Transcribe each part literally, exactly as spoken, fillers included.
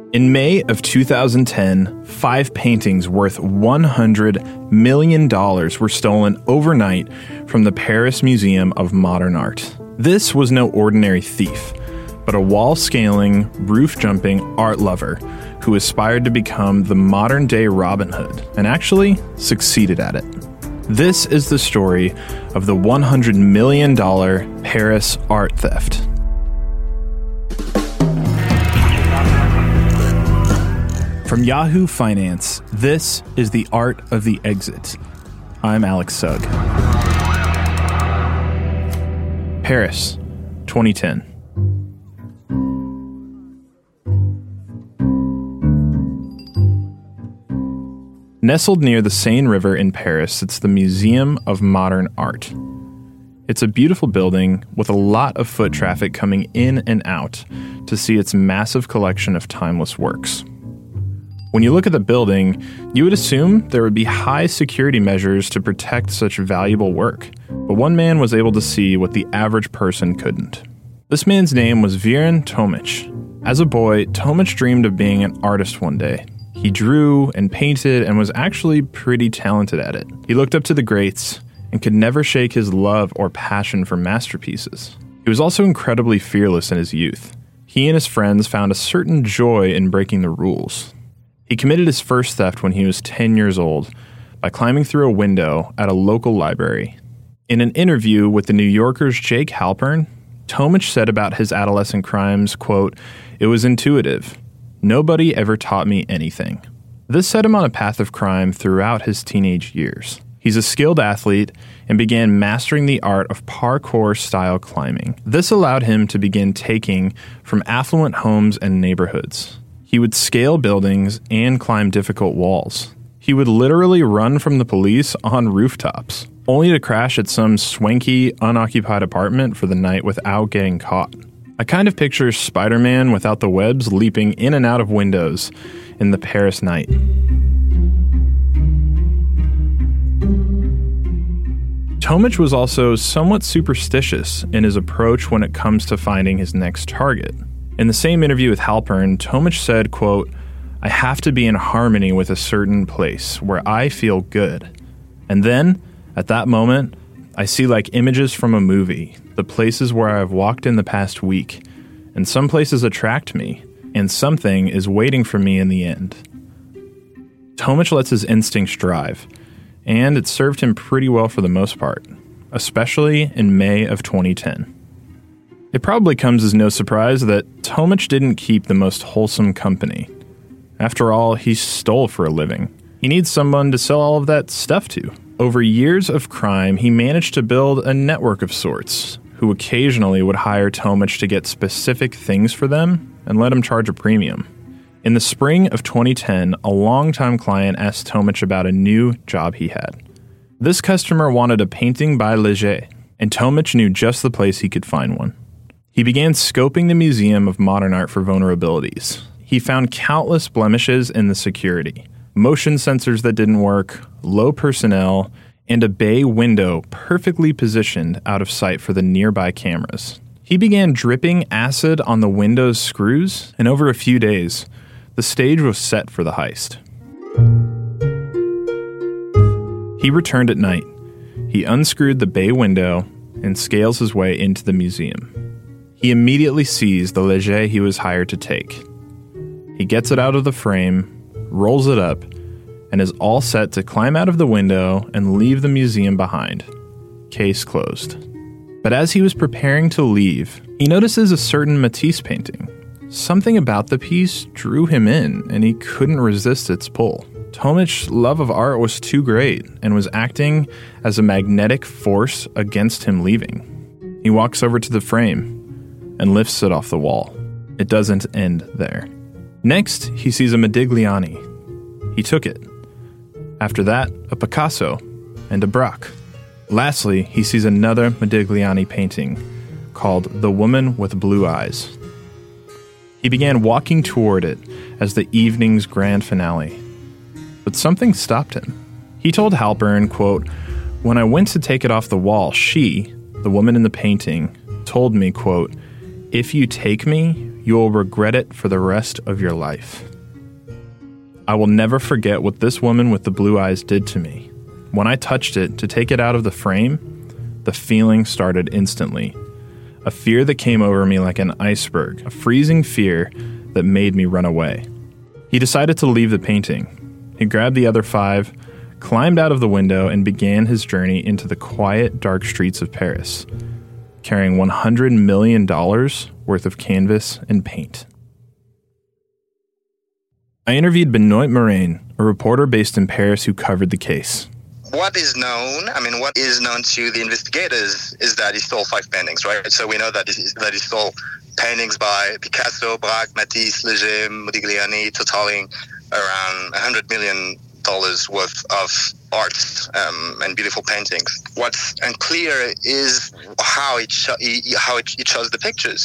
In May of two thousand ten, five paintings worth one hundred million dollars were stolen overnight from the Paris Museum of Modern Art. This was no ordinary thief, but a wall-scaling, roof-jumping art lover who aspired to become the modern-day Robin Hood, and actually succeeded at it. This is the story of the one hundred million dollars Paris art theft. From Yahoo Finance, this is The Art of the Exit. I'm Alex Sugg. Paris, twenty ten. Nestled near the Seine River in Paris sits the Museum of Modern Art. It's a beautiful building with a lot of foot traffic coming in and out to see its massive collection of timeless works. When you look at the building, you would assume there would be high security measures to protect such valuable work, but one man was able to see what the average person couldn't. This man's name was Viren Tomic. As a boy, Tomic dreamed of being an artist one day. He drew and painted and was actually pretty talented at it. He looked up to the greats and could never shake his love or passion for masterpieces. He was also incredibly fearless in his youth. He and his friends found a certain joy in breaking the rules. He committed his first theft when he was ten years old by climbing through a window at a local library. In an interview with the New Yorker's Jake Halpern, Tomic said about his adolescent crimes, quote, "It was intuitive. Nobody ever taught me anything." This set him on a path of crime throughout his teenage years. He's a skilled athlete and began mastering the art of parkour-style climbing. This allowed him to begin taking from affluent homes and neighborhoods. He would scale buildings and climb difficult walls. He would literally run from the police on rooftops, only to crash at some swanky, unoccupied apartment for the night without getting caught. I kind of picture Spider-Man without the webs leaping in and out of windows in the Paris night. Tomic was also somewhat superstitious in his approach when it comes to finding his next target. In the same interview with Halpern, Tomic said, quote, "I have to be in harmony with a certain place where I feel good. And then, at that moment, I see like images from a movie, the places where I've walked in the past week, and some places attract me, and something is waiting for me in the end." Tomic lets his instincts drive, and it served him pretty well for the most part, especially in May of twenty ten. It probably comes as no surprise that Tomic didn't keep the most wholesome company. After all, he stole for a living. He needs someone to sell all of that stuff to. Over years of crime, he managed to build a network of sorts, who occasionally would hire Tomic to get specific things for them and let him charge a premium. In the spring of twenty ten, a longtime client asked Tomic about a new job he had. This customer wanted a painting by Leger, and Tomic knew just the place he could find one. He began scoping the Museum of Modern Art for vulnerabilities. He found countless blemishes in the security, motion sensors that didn't work, low personnel, and a bay window perfectly positioned out of sight for the nearby cameras. He began dripping acid on the window's screws, and over a few days, the stage was set for the heist. He returned at night. He unscrewed the bay window and scales his way into the museum. He immediately sees the Leger he was hired to take. He gets it out of the frame, rolls it up, and is all set to climb out of the window and leave the museum behind. Case closed. But as he was preparing to leave, he notices a certain Matisse painting. Something about the piece drew him in, and he couldn't resist its pull. Tomic's love of art was too great and was acting as a magnetic force against him leaving. He walks over to the frame and lifts it off the wall. It doesn't end there. Next, he sees a Modigliani. He took it. After that, a Picasso and a Braque. Lastly, he sees another Modigliani painting called The Woman with Blue Eyes. He began walking toward it as the evening's grand finale. But something stopped him. He told Halpern, quote, "When I went to take it off the wall, she, the woman in the painting, told me, quote, 'If you take me, you will regret it for the rest of your life. I will never forget what this woman with the blue eyes did to me. When I touched it to take it out of the frame, the feeling started instantly. A fear that came over me like an iceberg, a freezing fear that made me run away. He decided to leave the painting. He grabbed the other five, climbed out of the window, and began his journey into the quiet, dark streets of Paris, carrying one hundred million dollars worth of canvas and paint. I interviewed Benoit Morin, a reporter based in Paris who covered the case. What is known, I mean, what is known to the investigators is that he stole five paintings, right? So we know that he, that he stole paintings by Picasso, Braque, Matisse, Leger, Modigliani, totaling around one hundred million dollars worth of art um, and beautiful paintings. What's unclear is how he, cho- he, how he chose the pictures.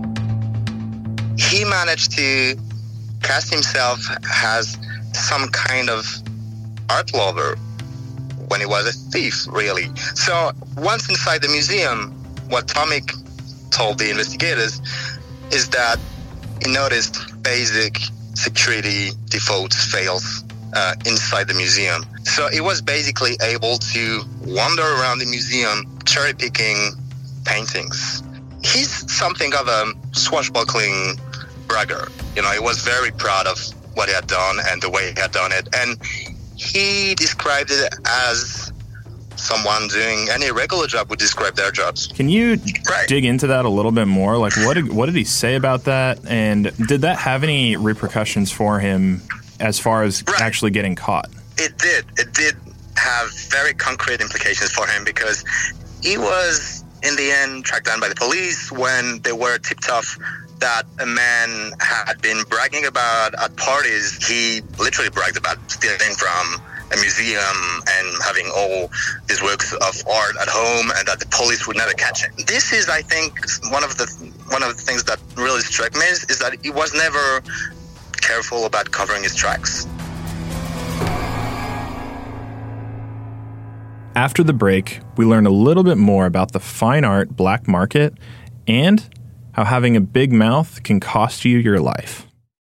He managed to cast himself as some kind of art lover when he was a thief, really. So once inside the museum, what Tomic told the investigators is that he noticed basic security defaults, fails uh, inside the museum. So he was basically able to wander around the museum cherry-picking paintings. He's something of a swashbuckling bragger. You know, he was very proud of what he had done and the way he had done it. And he described it as someone doing any regular job would describe their jobs. Can you right. dig into that a little bit more? Like, what did, what did he say about that? And did that have any repercussions for him as far as right. actually getting caught? It did. It did have very concrete implications for him because he was, in the end, tracked down by the police when they were tipped off that a man had been bragging about at parties. He literally bragged about stealing from a museum and having all these works of art at home, and that the police would never catch him. This is, I think, one of the one of the things that really struck me is, is that he was never careful about covering his tracks. After the break, we learn a little bit more about the fine art black market and how having a big mouth can cost you your life.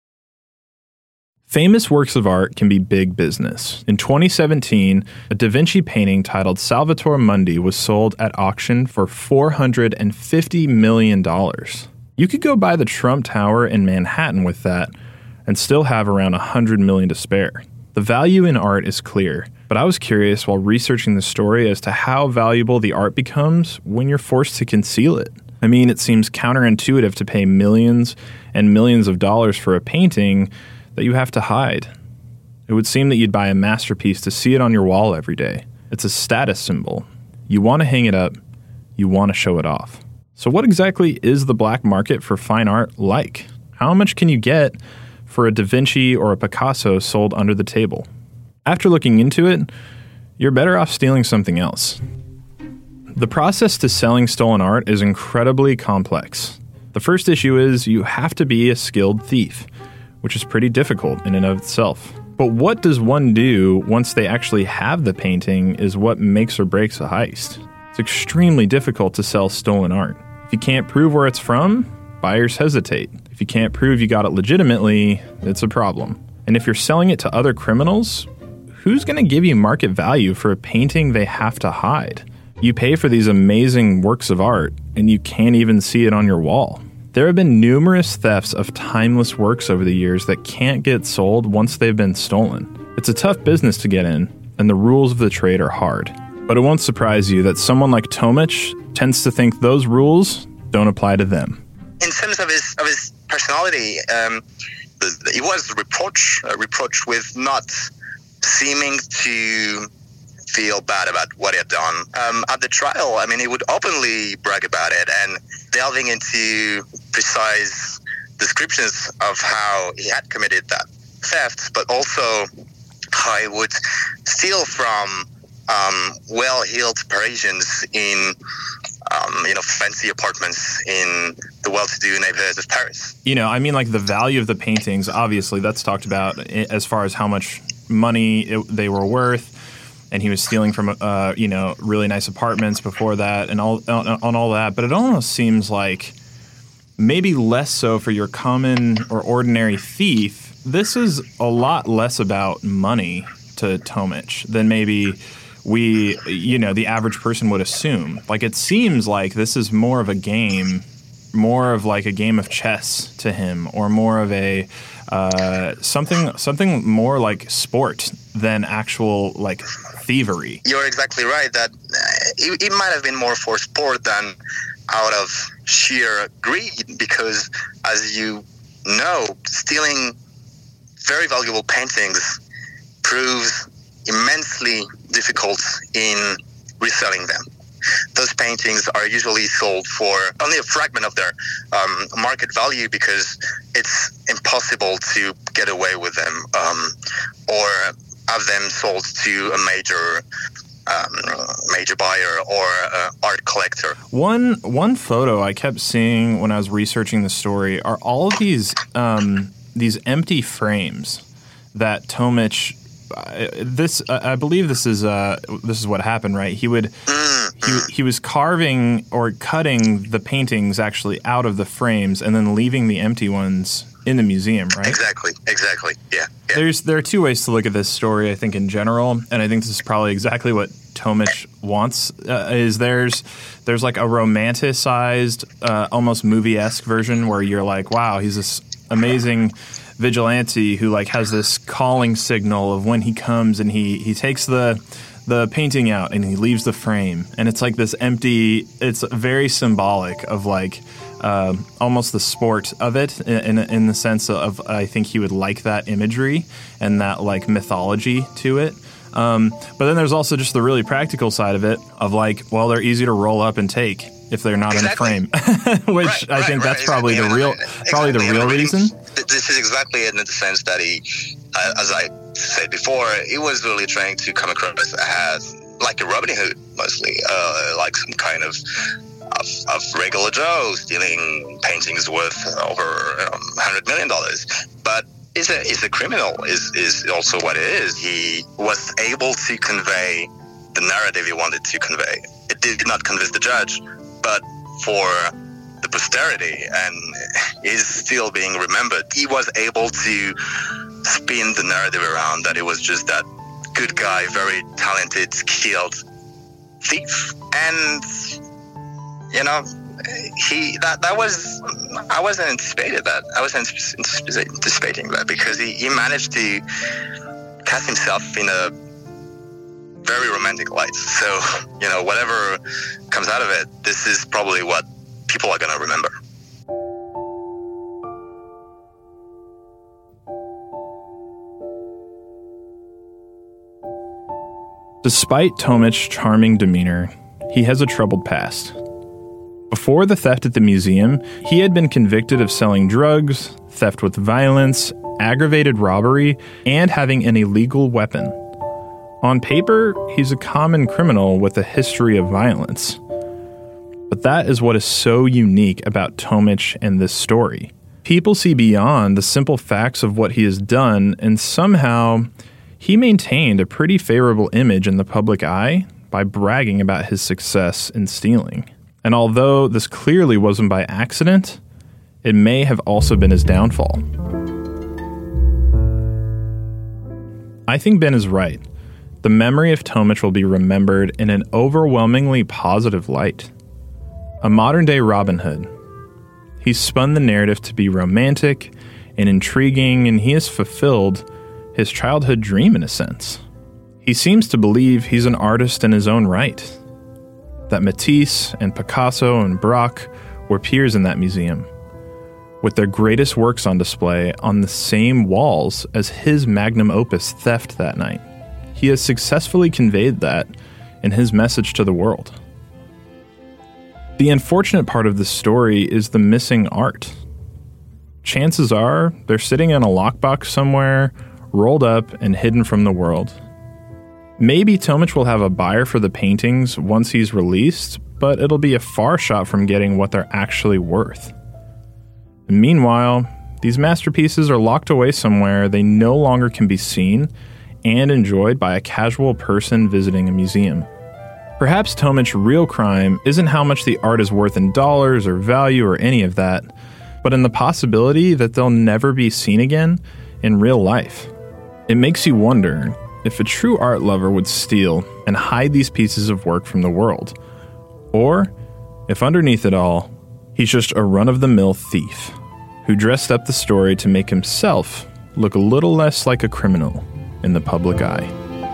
Famous works of art can be big business. In twenty seventeen, a Da Vinci painting titled Salvator Mundi was sold at auction for four hundred fifty million dollars. You could go buy the Trump Tower in Manhattan with that and still have around one hundred million dollars to spare. The value in art is clear, but I was curious while researching the story as to how valuable the art becomes when you're forced to conceal it. I mean, it seems counterintuitive to pay millions and millions of dollars for a painting that you have to hide. It would seem that you'd buy a masterpiece to see it on your wall every day. It's a status symbol. You want to hang it up. You want to show it off. So what exactly is the black market for fine art like? How much can you get for a Da Vinci or a Picasso sold under the table? After looking into it, you're better off stealing something else. The process to selling stolen art is incredibly complex. The first issue is you have to be a skilled thief, which is pretty difficult in and of itself. But what does one do once they actually have the painting is what makes or breaks a heist. It's extremely difficult to sell stolen art. If you can't prove where it's from, buyers hesitate. If you can't prove you got it legitimately, it's a problem. And if you're selling it to other criminals, who's going to give you market value for a painting they have to hide? You pay for these amazing works of art, and you can't even see it on your wall. There have been numerous thefts of timeless works over the years that can't get sold once they've been stolen. It's a tough business to get in, and the rules of the trade are hard. But it won't surprise you that someone like Tomic tends to think those rules don't apply to them. In terms of his of his personality, um, he was reproached, uh, reproached with not seeming to feel bad about what he had done. Um, at the trial, I mean, he would openly brag about it and delving into precise descriptions of how he had committed that theft, but also how he would steal from um, well-heeled Parisians in Um, you know, fancy apartments in the well-to-do neighborhoods of Paris. You know, I mean, like the value of the paintings, obviously that's talked about as far as how much money it, they were worth. And he was stealing from, uh, you know, really nice apartments before that and all on, on all that. But it almost seems like maybe less so for your common or ordinary thief, this is a lot less about money to Tomic than maybe we, you know, the average person would assume. Like, it seems like this is more of a game, more of like a game of chess to him, or more of a uh, something something more like sport than actual like thievery. You're exactly right that it, it might have been more for sport than out of sheer greed, because as you know, stealing very valuable paintings proves immensely difficult in reselling them. Those paintings are usually sold for only a fragment of their um, market value, because it's impossible to get away with them um, or have them sold to a major um, major buyer or uh, art collector. One one photo I kept seeing when I was researching the story are all of these um, these empty frames that Tomic. Uh, this uh, I believe this is uh, this is what happened, right? He would Mm-hmm. he he was carving or cutting the paintings actually out of the frames and then leaving the empty ones in the museum, right? Exactly, exactly, yeah. yeah. There's there are two ways to look at this story, I think, in general, and I think this is probably exactly what Tomic wants. Uh, is there's there's like a romanticized, uh, almost movie-esque version where you're like, wow, he's this amazing vigilante who like has this calling signal of when he comes and he he takes the the painting out and he leaves the frame, and it's like this empty. It's very symbolic of like uh, almost the sport of it in, in in the sense of I think he would like that imagery and that like mythology to it. Um, but then there's also just the really practical side of it of like, well, they're easy to roll up and take if they're not exactly. in a frame, which right, I right, think right, that's probably exactly. the real, Exactly. probably the real Really, reason. This is exactly it in the sense that he, uh, as I said before, he was really trying to come across as like a Robin Hood, mostly, uh, like some kind of, of of regular Joe stealing paintings worth over um, one hundred million dollars. But is a is a criminal is is also what it is. He was able to convey the narrative he wanted to convey. It did not convince the judge, but for the posterity, and is still being remembered. He was able to spin the narrative around that it was just that good guy, very talented, skilled thief, and you know, he that that was I wasn't anticipated that I wasn't anticipating that because he, he managed to cast himself in a very romantic light. So you know, whatever comes out of it, this is probably what people are going to remember. Despite Tomic's charming demeanor, he has a troubled past. Before the theft at the museum, he had been convicted of selling drugs, theft with violence, aggravated robbery, and having an illegal weapon. On paper, he's a common criminal with a history of violence. But that is what is so unique about Tomic and this story. People see beyond the simple facts of what he has done, and somehow he maintained a pretty favorable image in the public eye by bragging about his success in stealing. And although this clearly wasn't by accident, it may have also been his downfall. I think Ben is right. The memory of Tomic will be remembered in an overwhelmingly positive light. A modern-day Robin Hood. He's spun the narrative to be romantic and intriguing, and he has fulfilled his childhood dream in a sense. He seems to believe he's an artist in his own right, that Matisse and Picasso and Braque were peers in that museum, with their greatest works on display on the same walls as his magnum opus theft that night. He has successfully conveyed that in his message to the world. The unfortunate part of this story is the missing art. Chances are they're sitting in a lockbox somewhere, rolled up and hidden from the world. Maybe Tomic will have a buyer for the paintings once he's released, but it'll be a far shot from getting what they're actually worth. And meanwhile, these masterpieces are locked away somewhere they no longer can be seen and enjoyed by a casual person visiting a museum. Perhaps Tomic's real crime isn't how much the art is worth in dollars or value or any of that, but in the possibility that they'll never be seen again in real life. It makes you wonder if a true art lover would steal and hide these pieces of work from the world, or if underneath it all, he's just a run-of-the-mill thief who dressed up the story to make himself look a little less like a criminal in the public eye.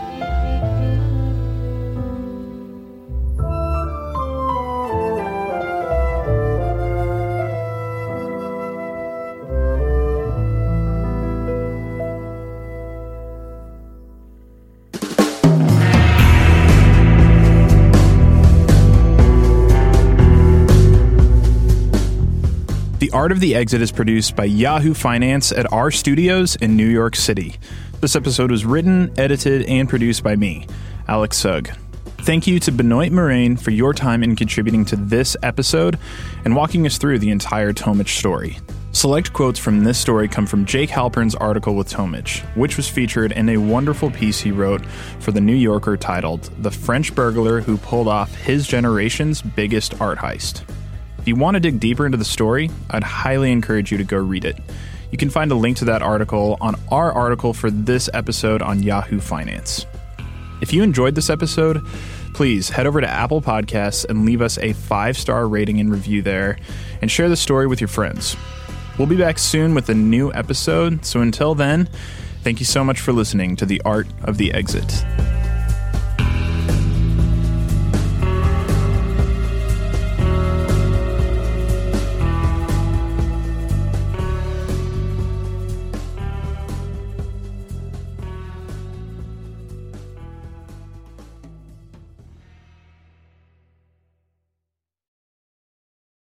The Art of the Exit is produced by Yahoo Finance at our studios in New York City. This episode was written, edited, and produced by me, Alex Sugg. Thank you to Benoit Moraine for your time in contributing to this episode and walking us through the entire Tomic story. Select quotes from this story come from Jake Halpern's article with Tomic, which was featured in a wonderful piece he wrote for The New Yorker titled "The French Burglar Who Pulled Off His Generation's Biggest Art Heist." If you want to dig deeper into the story, I'd highly encourage you to go read it. You can find a link to that article on our article for this episode on Yahoo Finance. If you enjoyed this episode, please head over to Apple Podcasts and leave us a five-star rating and review there, and share the story with your friends. We'll be back soon with a new episode, so until then, thank you so much for listening to The Art of the Exit.